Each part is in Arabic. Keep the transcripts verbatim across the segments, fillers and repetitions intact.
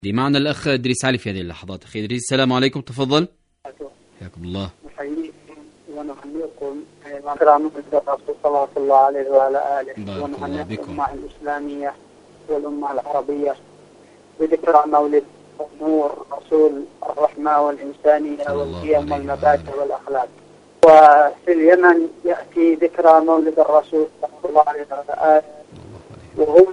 دي معنا الأخ إدريس علي في هذه اللحظات. أخي إدريس السلام عليكم، تفضل. حياكم الله. نحييكم ونهنئكم بكرامة الرسول صلى الله عليه وعلى آله، ونهنئكم الأمة الإسلامية والأمة العربية بذكرى مولد نور رسول الرحمة والإنسانية والقيم والمبادئ والأخلاق. وفي اليمن يأتي ذكرى مولد الرسول صلى الله عليه وعلى آله، وهم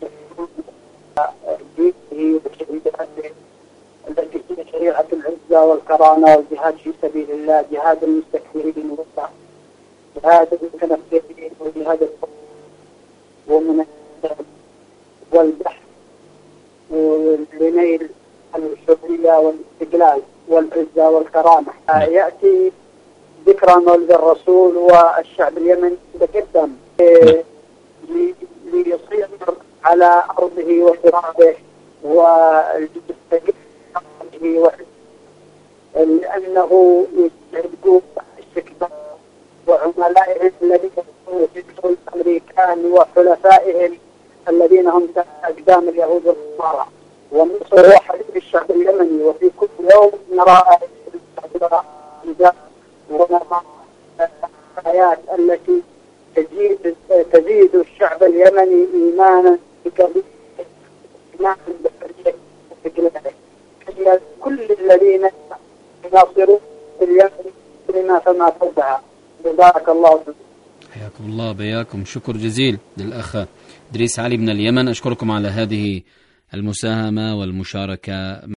دينه وشريعته التي هي شريعة العزة والكرامة والجهاد في سبيل الله، جهاد المستكبرين والسعي، جهاد المتنفرين وجهاد الحب ومن والبحث لنيل الحرية والاستقلال والعزة والكرامة. يأتي ذكرى مولد الرسول والشعب اليمني يتقدم ليصير على أرضه وترابه ويستقل لأنه يستعدون استكبار وعملائهم الذين يكونوا الأمريكان وحلفائهم الذين هم أقدام اليهود والنصارى. ومصر هو حبيب الشعب اليمني، وفي كل يوم نرى ونرى الآيات التي تزيد تزيد الشعب اليمني إيمانا بقضية إيمان بحرية استقلاله. كل الذين يناصرون اليمن لما فما فوقها. بارك الله فيكم. حياكم الله بياكم. شكر جزيل للأخ إدريس علي من اليمن. أشكركم على هذه المساهمة والمشاركة.